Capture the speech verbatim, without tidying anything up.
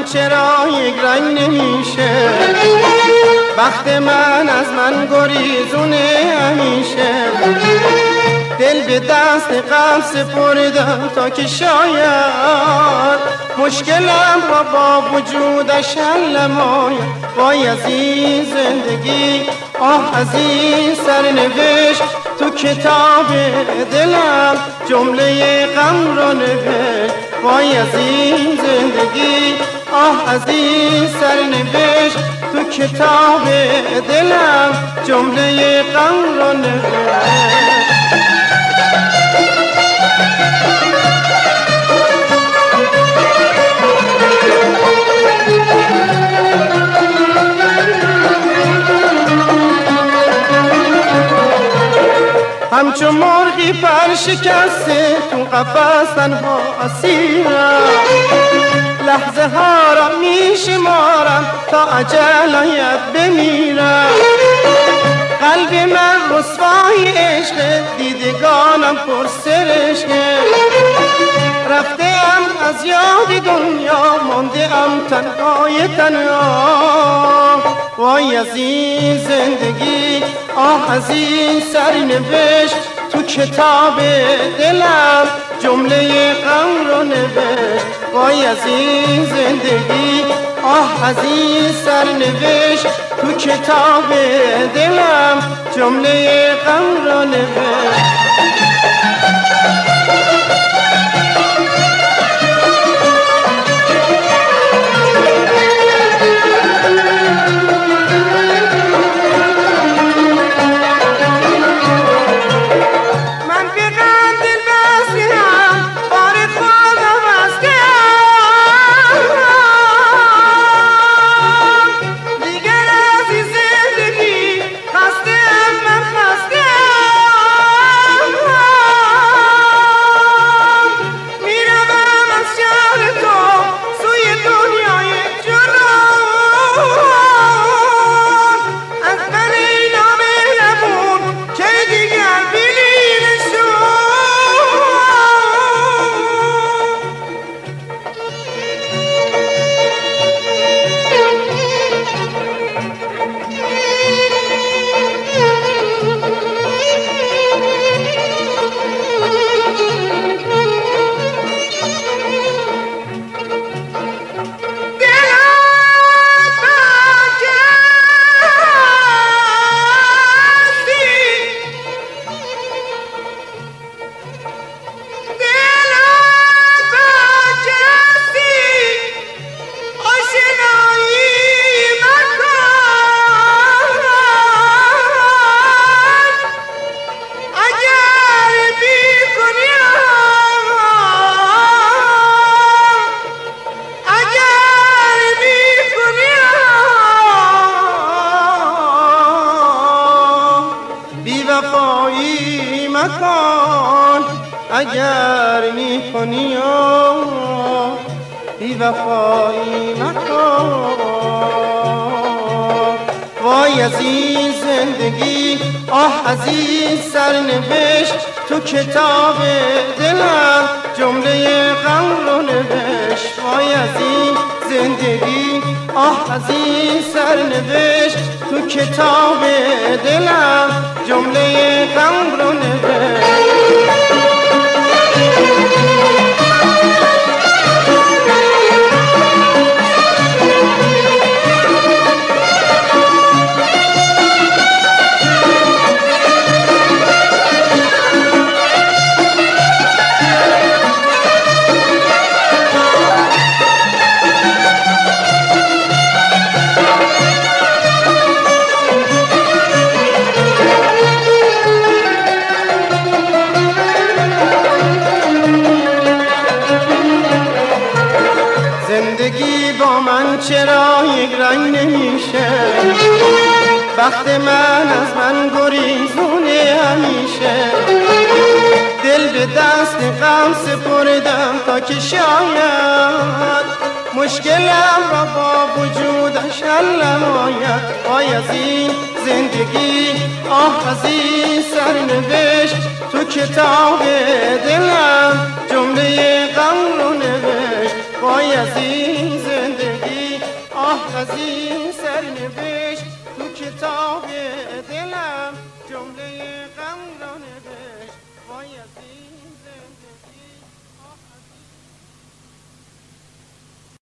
چرا یک رنگ نمیشه؟ وقت من از من گریزونه همیشه. دل به دست غم سپردم تا که شاید مشکلم را با وجودش حل نماید. وای از این زندگی، آه از این سرنوشت، تو کتاب دلم جمله غم را نوشت. وای از این زندگی، آه از این سرنوشت، تو کتاب دلم جمله غم را نوشت. همچون مرغی پر شکسته تو قفس تنها اسیرم. لحظه ها را می شمارم تا اجل آید بمیرم. قلب من رسوای عشق، دیدگانم پر سرشکه. رفته ام از یاد دنیا، مانده ام تنهای تنها. وای از این زندگی، آه از این سرنوشت، تو کتاب دلم جمله غم رو نوشت. وای از این زندگی، آه از این سرنوشت، تو کتاب دلم جمله غم رو نوشت. بی‌وفایی مکن اگر می‌کنی، بی‌وفایی مکن. وای از این زندگی، آه از این سرنوشت، تو کتاب دلم جمله غم رو نوشت. وای از این زندگی، آه از این سرنوشت، تو کتاب دلم جمله غم رو نوشت. زندگی با من چرا یک رنگ نمیشه؟ وقت من از من گریزونه همیشه. دل به دست غم سپردم تا که شاید مشکلم را با وجودش حل نماید. وای از این زندگی، آه از این سرنوشت، تو کتاب دلم جمله غم رو نوشت. وای از این زندگی. کاغذی سر نوشت تو کتاب دلم جمله غم را نوشت وای عزیز